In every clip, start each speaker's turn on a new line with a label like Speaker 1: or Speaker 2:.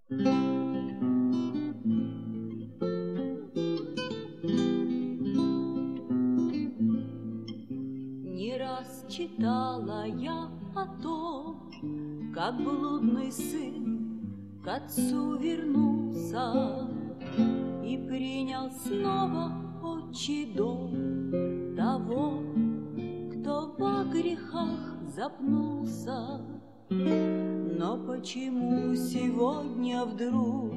Speaker 1: Не раз читала я о том, как блудный сын к отцу вернулся и принял снова отчий дом того, кто во грехах запнулся. Но почему сегодня вдруг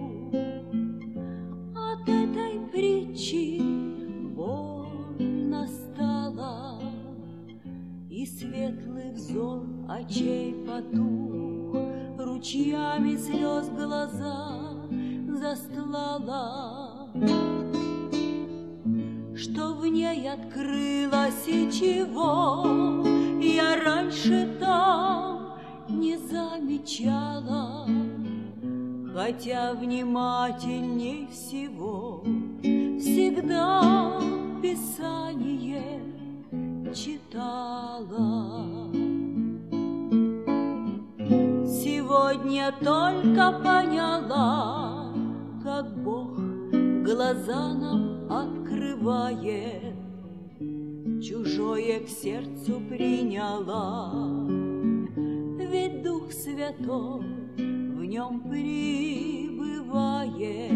Speaker 1: от этой притчи больно стало, и светлый взор очей потух, ручьями слез глаза застлала, что в ней открылось и чего я раньше там не замечала, хотя внимательней всего всегда Писание читала. Сегодня только поняла, как Бог глаза нам открывает, чужое к сердцу приняла, ведь Дух Святой в нем пребывает.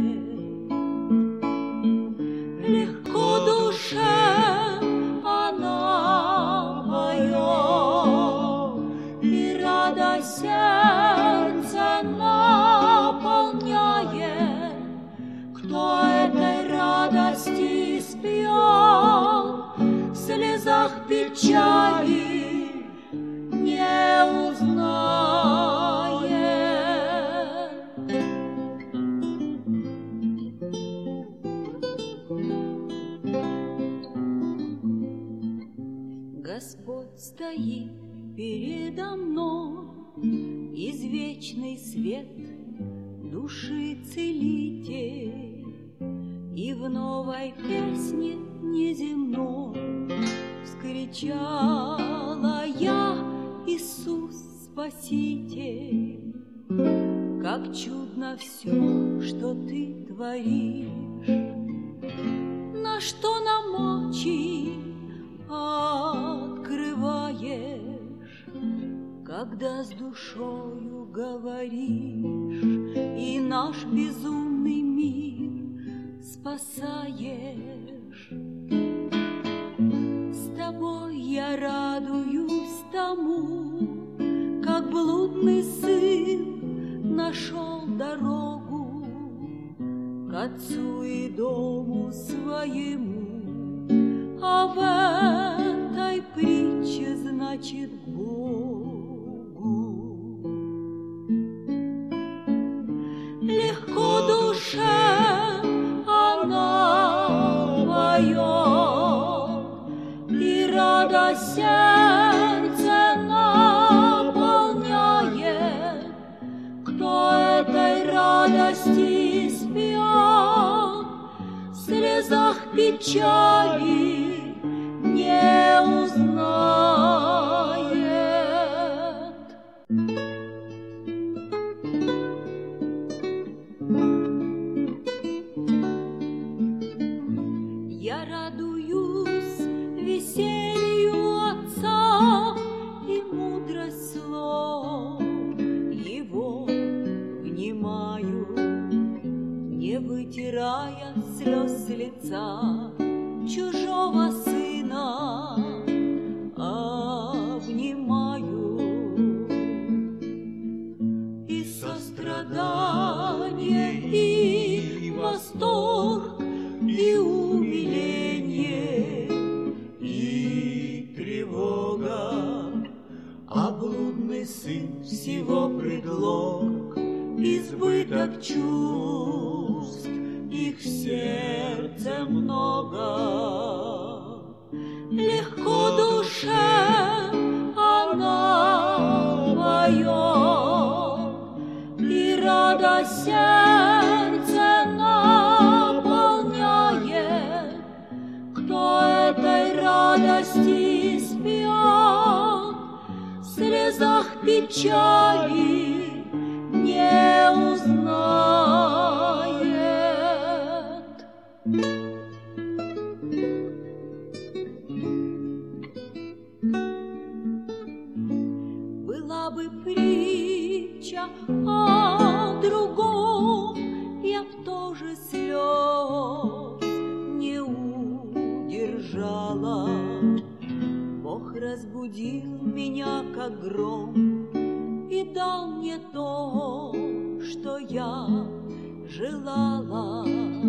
Speaker 1: Легко душе она поет, и радость сердце наполняет. Кто этой радости спьет, в слезах печали не узнает. Господь стоит передо мной, извечный свет души целитель, и в новой песне неземной вскричала я: Иисус Спаситель. Как чудно все, что ты творишь, на что нам очи открываешь, когда с душою говоришь и наш безумный мир спасаешь. С тобой я радуюсь тому, как блудный сын нашел дорогу к отцу и дому своему, а в этой притче значит к Богу. Легко душе она поет, и радость сердце наполняет. Кто этой радости спьет, в слезах печали не узнает. Я радуюсь веселью Отца и мудрость слов Его внимаю, не вытирая слез с лица чужого сына, обнимаю. И сострадание, и восторг, и умиление, и тревога, а блудный сын всего предлог, избыток чувств, их в сердце много. Легко душе она поет, и радость сердце наполняет. Кто этой радости спьет, в слезах печали не узнает. бы притча о другом, я б тоже слез не удержала. Бог разбудил меня, как гром, и дал мне то, что я желала.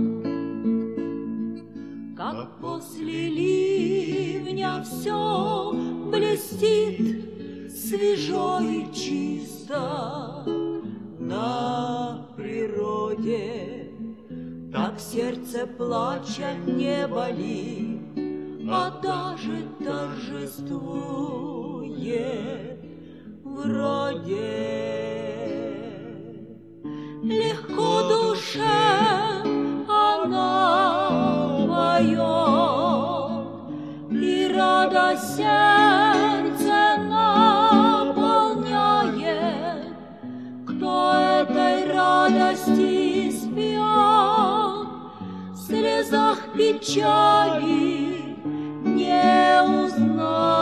Speaker 1: Как после ливня все блестит свежо и чисто на природе, так сердце плача не болит, а даже торжествует вроде. Легко душе она поет, и радость сердце наполняет. Кто этой радости спьет, в слезах печали не узнает.